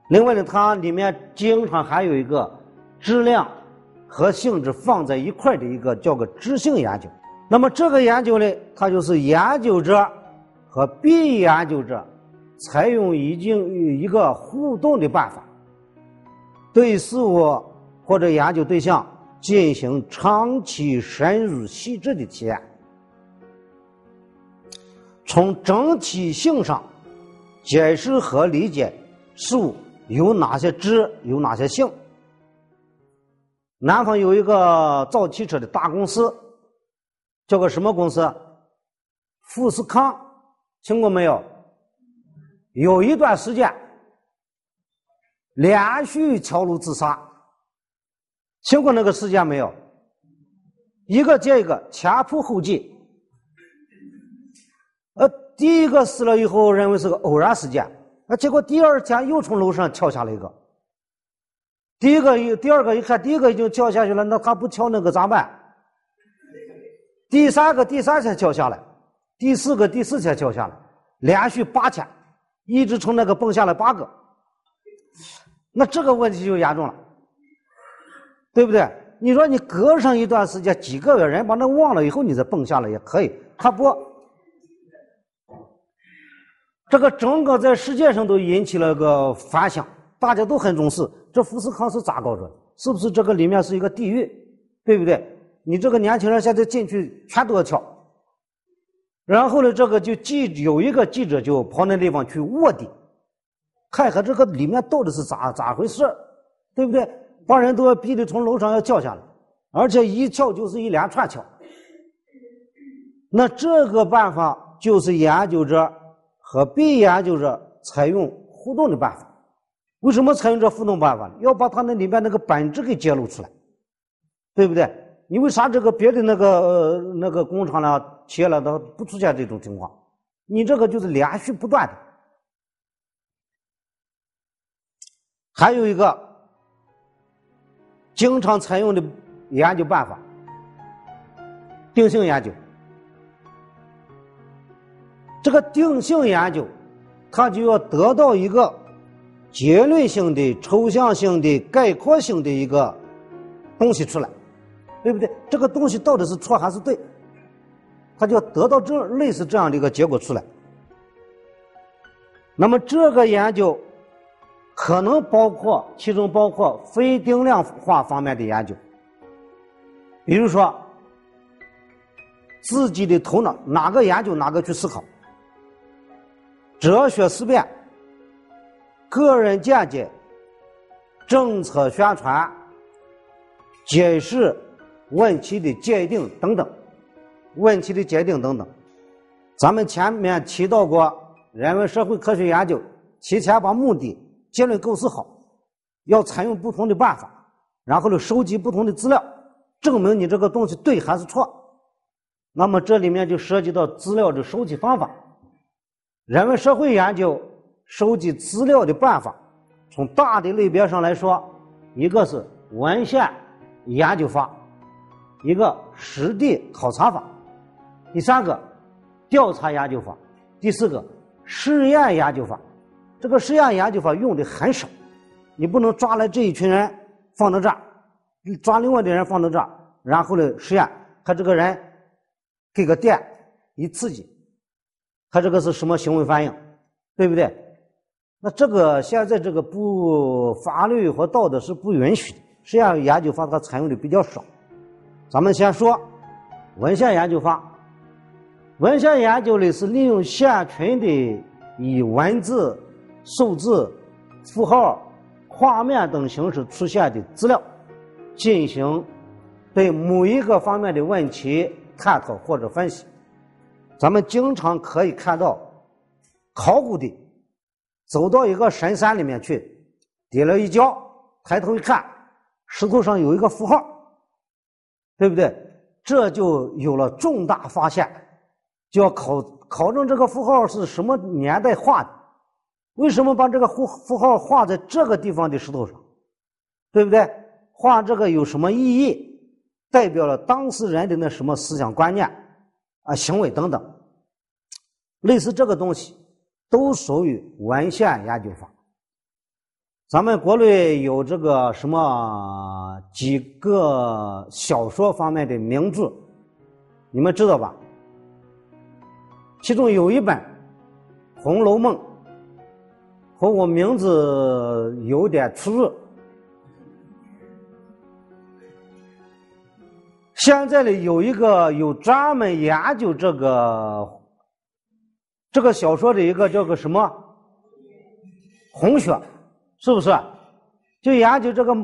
另外呢，它里面经常还有一个质量和性质放在一块的一个叫个质性研究。那么这个研究呢，它就是研究者和被研究者采用一个互动的办法，对事物或者研究对象进行长期深入细致的体验，从整体性上解释和理解事物有哪些质，有哪些性。南方有一个造汽车的大公司，叫个什么公司？富士康，听过没有？有一段时间连续跳楼自杀，听过那个事件没有？一个接一个，前仆后继。第一个死了以后认为是个偶然事件，结果第二天又从楼上跳下来一个。第二个一看，第一个已经跳下去了，那他不跳那个咋办？第三天跳下来，第四天跳下来，连续8天，一直从那个蹦下来8个。那这个问题就严重了，对不对？你说你隔上一段时间几个月，人把那忘了以后你再蹦下来也可以，他不，这个整个在世界上都引起了个反响，大家都很重视。这富士康是咋搞的？是不是这个里面是一个地狱？对不对？你这个年轻人现在进去全都要跳。然后呢，这个有一个记者就跑那地方去卧底，看看这个里面到底是咋回事，对不对？把人都要逼得从楼上要跳下来，而且一跳就是一连串跳。那这个办法就是研究者和被研究者采用互动的办法。为什么采用这互动办法？要把它那里面那个本质给揭露出来，对不对？你为啥这个别的那个工厂呢、企业了都不出现这种情况？你这个就是连续不断的。还有一个经常采用的研究办法，定性研究。这个定性研究，它就要得到一个结论性的、抽象性的、概括性的一个东西出来，对不对？这个东西到底是错还是对，它就要得到类似这样的一个结果出来。那么这个研究可能其中包括非定量化方面的研究，比如说自己的头脑哪个研究哪个去思考，哲学思辨、个人见解、政策宣传、解释问题的界定等等，咱们前面提到过，人文社会科学研究提前把目的结论构思好，要采用不同的办法，然后呢收集不同的资料，证明你这个东西对还是错。那么这里面就涉及到资料的收集方法。人文社会研究收集资料的办法，从大的类别上来说，一个是文献研究法，一个实地考察法，第三个调查研究法，第四个实验研究法。这个实验研究法用的很少，你不能抓来这一群人放到这儿，抓另外的人放到这儿，然后呢实验，看这个人给个电一刺激，看这个是什么行为反应，对不对？那这个现在这个法律和道德是不允许的，实验研究法它采用的比较少。咱们先说文献研究法。文献研究呢是利用现存的以文字、数字、符号、画面等形式出现的资料，进行对某一个方面的问题探讨或者分析。咱们经常可以看到考古的走到一个深山里面去，跌了一跤，抬头一看，石头上有一个符号，对不对？这就有了重大发现，就要考证这个符号是什么年代画的，为什么把这个符号画在这个地方的石头上，对不对？画这个有什么意义，代表了当事人的那什么思想观念啊、行为等等，类似这个东西都属于文献研究法。 咱们国内有这个什么几个小说方面的名著，你们知道吧？其中有一本《红楼梦》和我名字有点出入。现在呢，有专门研究这个小说的一个叫个什么红学，是不是？就研究这个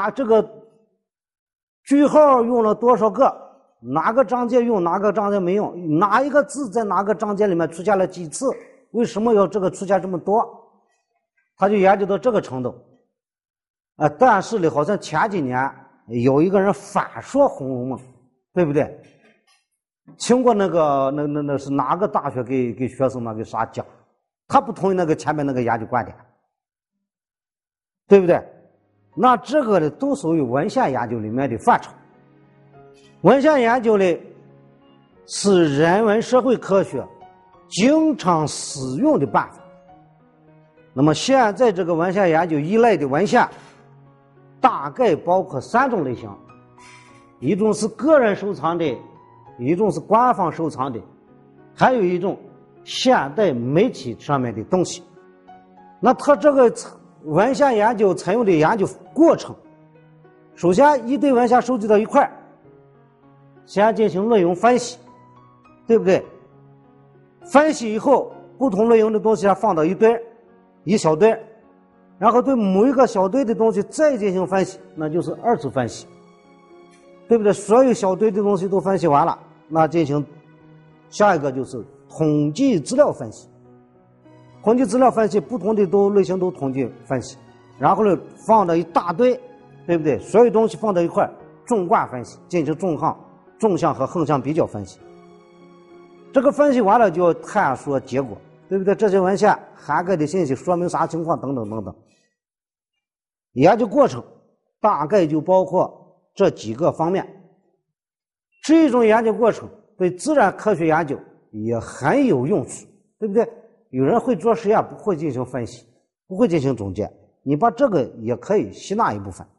句号用了多少个，哪个章节用，哪个章节没用，哪一个字在哪个章节里面出现了几次，为什么要这个出现这么多？他就研究到这个程度。但是呢，好像前几年有一个人反说《红楼梦》，对不对？听过那是哪个大学给学生们给啥讲？他不同意那个前面那个研究观点，对不对？那这个呢，都属于文献研究里面的范畴。文献研究呢，是人文社会科学经常使用的办法。那么现在这个文献研究依赖的文献，大概包括3种类型，一种是个人收藏的，一种是官方收藏的，还有一种现代媒体上面的东西。那它这个文献研究采用的研究过程，首先一堆文献收集到一块，先进行内容分析，对不对？分析以后，不同内容的东西放到一小堆，然后对某一个小堆的东西再进行分析，那就是2次分析，对不对？所有小堆的东西都分析完了，那进行下一个就是统计资料分析。统计资料分析，不同的类型都统计分析，然后呢放到一大堆，对不对？所有东西放到一块，纵贯分析，进行纵向和横向比较分析。这个分析完了就要探索结果，对不对？这些文献涵盖的信息说明啥情况等等等等。研究过程大概就包括这几个方面。这种研究过程对自然科学研究也很有用处，对不对？有人会做实验，不会进行分析，不会进行总结，你把这个也可以吸纳一部分。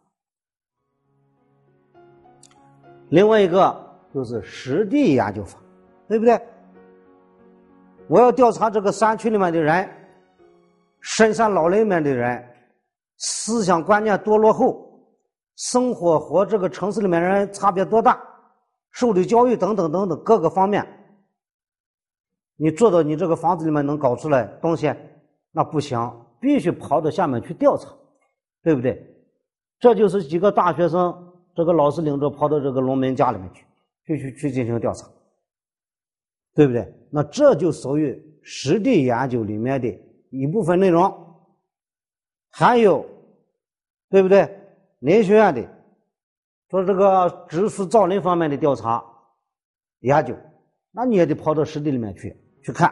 另外一个就是实地研究法，对不对？我要调查这个山区里面的人，深山老林里面的人，思想观念多落后，生活和这个城市里面人差别多大，受的教育等等等等各个方面，你做到你这个房子里面能搞出来东西，那不行，必须跑到下面去调查，对不对？这就是几个大学生，这个老师领着跑到这个农民家里面去进行调查，对不对？那这就属于实地研究里面的一部分内容。还有，对不对？林学院的说这个植树造林方面的调查研究，那你也得跑到实地里面去看。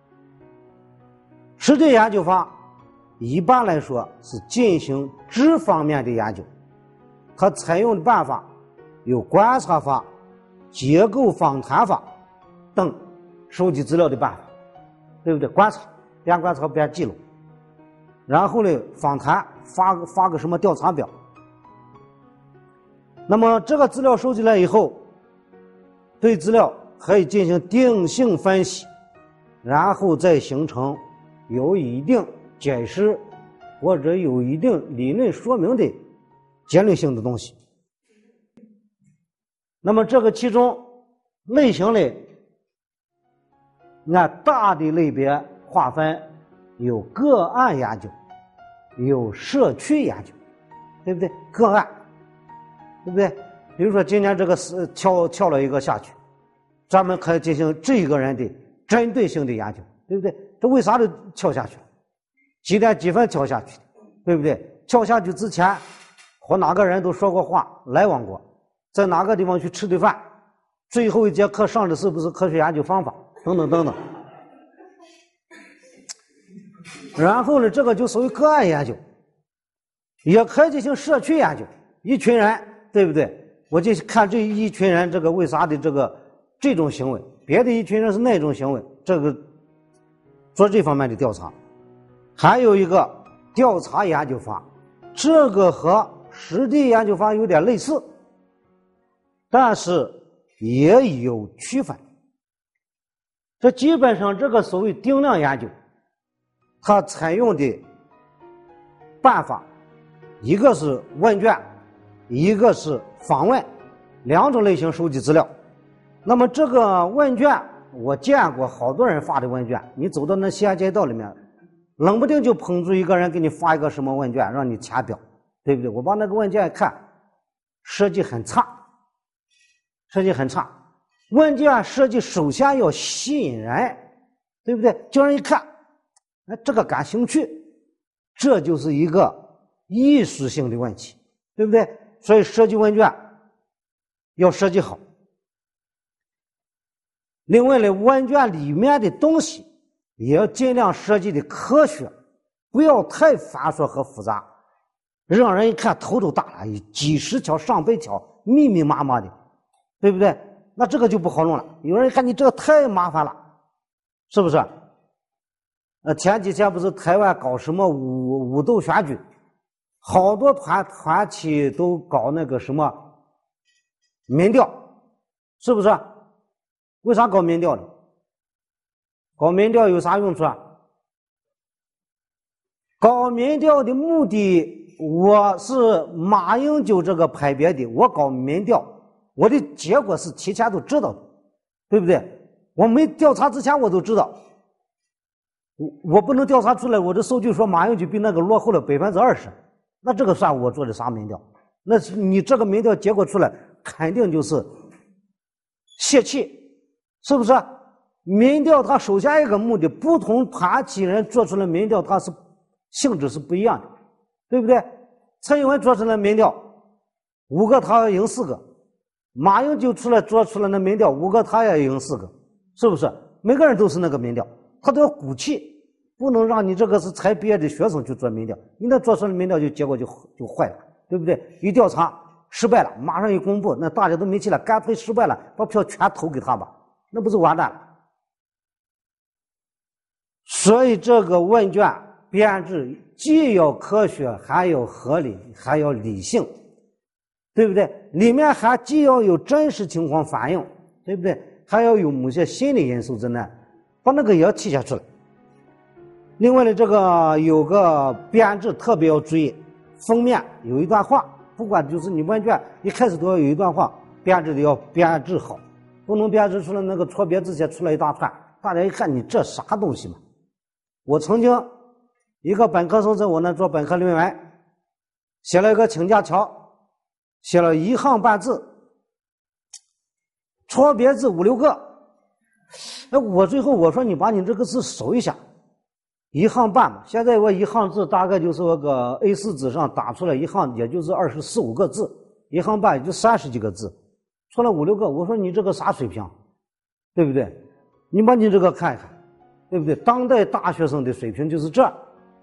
实地研究法一般来说是进行质方面的研究，它采用的办法有观察法、结构访谈法等收集资料的办法，对不对？观察，边观察边记录，然后呢访谈，发个什么调查表。那么这个资料收集来以后，对资料可以进行定性分析，然后再形成有一定解释或者有一定理论说明的结论性的东西。那么这个其中类型类，按大的类别划分，有个案研究，有社区研究，对不对？个案，对不对？比如说今年这个是跳了一个下去，专门可以进行这一个人的针对性的研究，对不对？这为啥都跳下去了？几点几分跳下去的，对不对？跳下去之前和哪个人都说过话，来往过，在哪个地方去吃的饭，最后一节课上的是不是科学研究方法等等等等。然后呢，这个就属于个案研究，也可以进行社区研究。一群人，对不对？我就看这一群人这个为啥的这种行为，别的一群人是那种行为，这个做这方面的调查。还有一个调查研究法， 这个和实地研究法有点类似，但是也有区分。这基本上这个所谓定量研究，它采用的办法，一个是问卷，一个是访问，两种类型收集资料。那么这个问卷，我见过好多人发的问卷，你走到那西安街道里面，冷不丁就捧出一个人给你发一个什么问卷，让你填表，对不对？我把那个问卷一看，设计很差，设计很差。问卷设计首先要吸引人，对不对？叫人一看，哎，这个感兴趣，这就是一个艺术性的问题，对不对？所以设计问卷要设计好。另外呢，问卷里面的东西也要尽量设计的科学，不要太繁琐和复杂，让人一看头都大了，几十条上百条密密麻麻的，对不对？那这个就不好弄了。有人一看你这个太麻烦了，是不是？前几天不是台湾搞什么武斗选举，好多团体都搞那个什么民调，是不是？为啥搞民调呢？搞民调有啥用处啊？搞民调的目的，我是马英九这个派别的，我搞民调，我的结果是提前都知道的，对不对？我没调查之前我都知道，我不能调查出来，我的数据说马英九比那个落后了20%，那这个算我做的啥民调？那你这个民调结果出来，肯定就是泄气，是不是？民调它首先一个目的，不同团体人做出来民调，它是性质是不一样的，对不对？蔡英文做出来民调，5个他要赢4个，马英九做出来的民调5个他也赢4个，是不是？每个人都是那个民调，他都要鼓气，不能让你这个是才毕业的学生去做民调，你那做出来的民调结果就坏了，对不对？一调查失败了，马上一公布，那大家都没气了，干脆失败了，把票全投给他吧，那不是完蛋了？所以这个问卷编制既要科学，还要合理，还要理性，对不对？里面还既要有真实情况反映，对不对？还要有某些心理因素在那，把那个也要体现出来。另外呢，这个有个编制特别要注意，封面有一段话，不管就是你问卷一开始都要有一段话，编制的要编制好，不能编制出来那个错别字写出来一大串，大家一看你这啥东西嘛？我曾经一个本科生在我那做本科论文，写了一个请假条，写了1行半字，错别字5、6个。哎，我最后我说你把你这个字收一下，1行半嘛。现在我1行字大概就是那个 A4 纸上打出来1行，也就是24、25个字，1行半也就30几个字，错了5、6个。我说你这个啥水平，对不对？你把你这个看一看，对不对？当代大学生的水平就是这。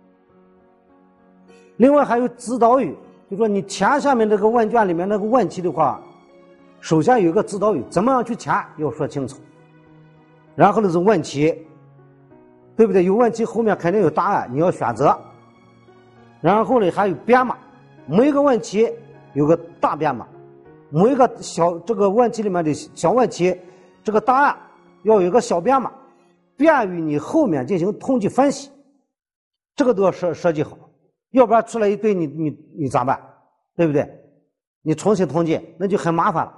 另外还有指导语，就说你填下面这个问卷里面那个问题的话，首先有一个指导语，怎么样去填要说清楚。然后呢是问题，对不对？有问题后面肯定有答案，你要选择。然后呢还有编码，每一个问题有个大编码，每一个这个问题里面的小问题，这个答案要有一个小编码，便于你后面进行统计分析，这个都要设计好，要不然出来一堆你咋办？对不对？你重新统计那就很麻烦了。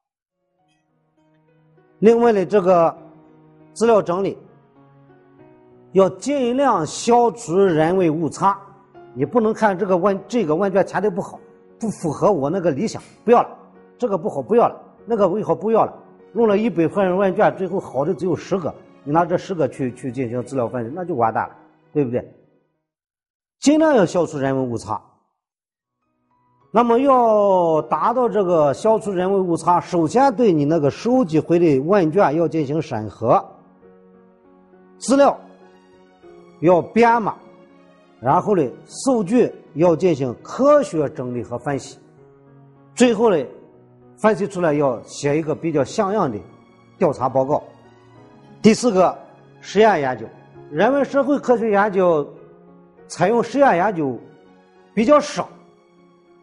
另外呢，这个资料整理要尽量消除人为误差，你不能看这个问卷填的不好，不符合我那个理想，不要了，这个不好不要了，那个不好不要了，用了100份问卷，最后好的只有10个，你拿这10个去进行资料分析，那就完蛋了，对不对？尽量要消除人为误差。那么要达到这个消除人为误差，首先对你那个收集回的问卷要进行审核，资料要编码，然后呢数据要进行科学整理和分析，最后呢分析出来要写一个比较像样的调查报告。第4个，实验研究。人文社会科学研究采用实验研究比较少，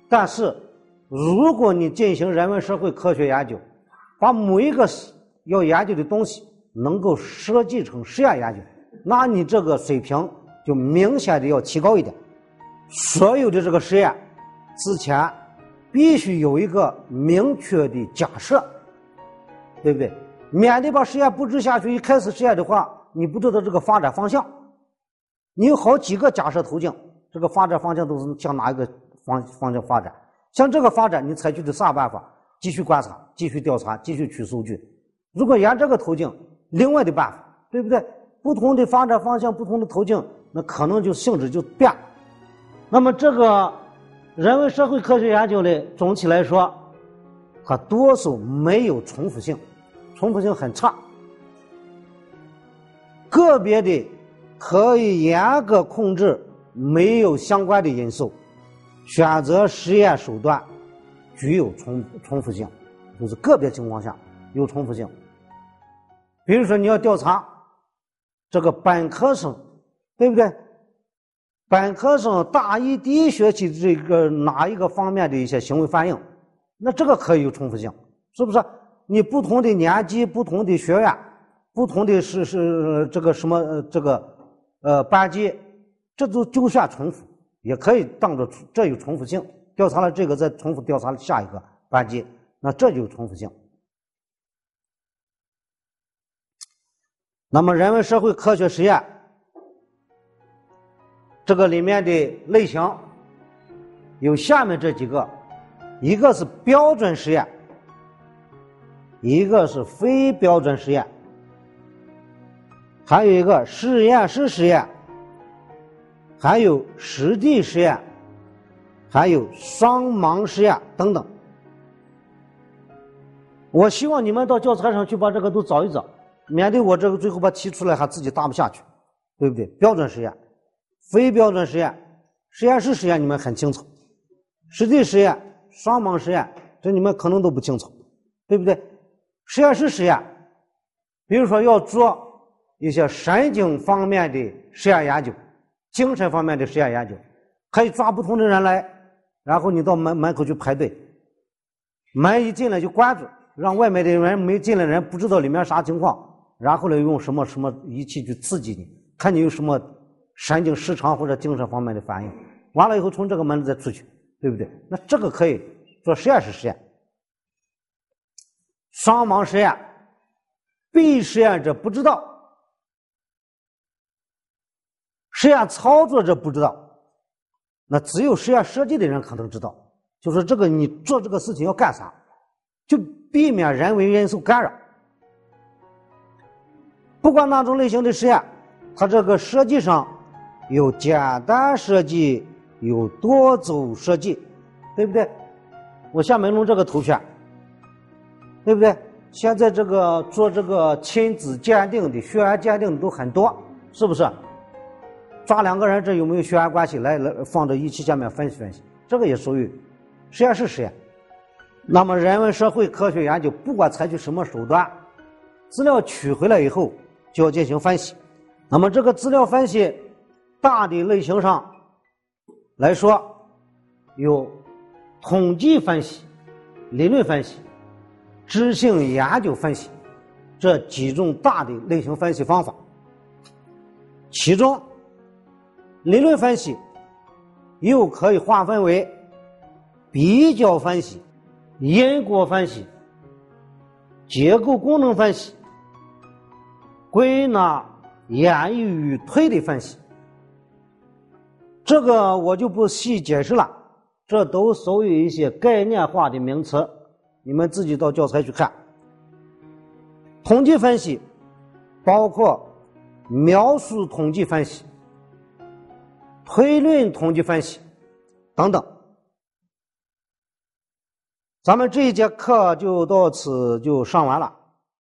但是如果你进行人文社会科学研究，把某一个要研究的东西能够设计成实验研究，那你这个水平就明显的要提高一点。所有的这个实验之前必须有一个明确的假设，对不对？免得把实验布置下去，一开始实验的话，你不知道这个发展方向。你有好几个假设途径，这个发展方向都是向哪一个方向发展？像这个发展，你采取的啥办法？继续观察，继续调查，继续取数据。如果沿这个途径，另外的办法，对不对？不同的发展方向，不同的途径，那可能就性质就变了。那么这个人文社会科学研究呢，总体来说，它多数没有重复性，重复性很差。个别的可以严格控制没有相关的因素，选择实验手段具有重复性，就是个别情况下有重复性。比如说你要调查这个本科生，对不对？本科生大一第一学期这个哪一个方面的一些行为反应，那这个可以有重复性，是不是？你不同的年级、不同的学院、不同的是这个什么班级，这就算重复，也可以当作这有重复性。调查了这个，再重复调查了下一个班级，那这就有重复性。那么人文社会科学实验这个里面的类型有下面这几个，一个是标准实验，一个是非标准实验，还有一个实验室实验，还有实地实验，还有双盲实验等等。我希望你们到教材上去把这个都找一找，免得我这个最后把提出来还自己答不下去，对不对？标准实验、非标准实验、实验室实验你们很清楚，实地实验、双盲实验这你们可能都不清楚，对不对？实验室实验，比如说要做一些神经方面的实验研究，精神方面的实验研究，可以抓不同的人来，然后你到门口去排队，门一进来就关住，让外面的人没进来的人不知道里面啥情况，然后呢用什么仪器去刺激你，看你有什么神经失常或者精神方面的反应，完了以后从这个门再出去，对不对？那这个可以做实验室实验。双盲实验，被实验者不知道，实验操作者不知道，那只有实验设计的人可能知道，就是这个你做这个事情要干啥，就避免人为因素干扰。不管哪种类型的实验，它这个设计上有简单设计，有多组设计，对不对？我下面用这个图片，对不对？现在这个做这个亲子鉴定的、血缘鉴定的都很多，是不是？抓两个人，这有没有血缘关系？来放到仪器下面分析分析，这个也属于实验室实验。那么人文社会科学研究，不管采取什么手段，资料取回来以后就要进行分析。那么这个资料分析大的类型上来说，有统计分析、理论分析、知性研究分析这几种大的类型分析方法。其中理论分析又可以划分为比较分析、因果分析、结构功能分析、归纳演绎与推理分析。这个我就不细解释了，这都属于一些概念化的名词，你们自己到教材去看。统计分析包括描述统计分析、推论统计分析等等。咱们这一节课就到此就上完了。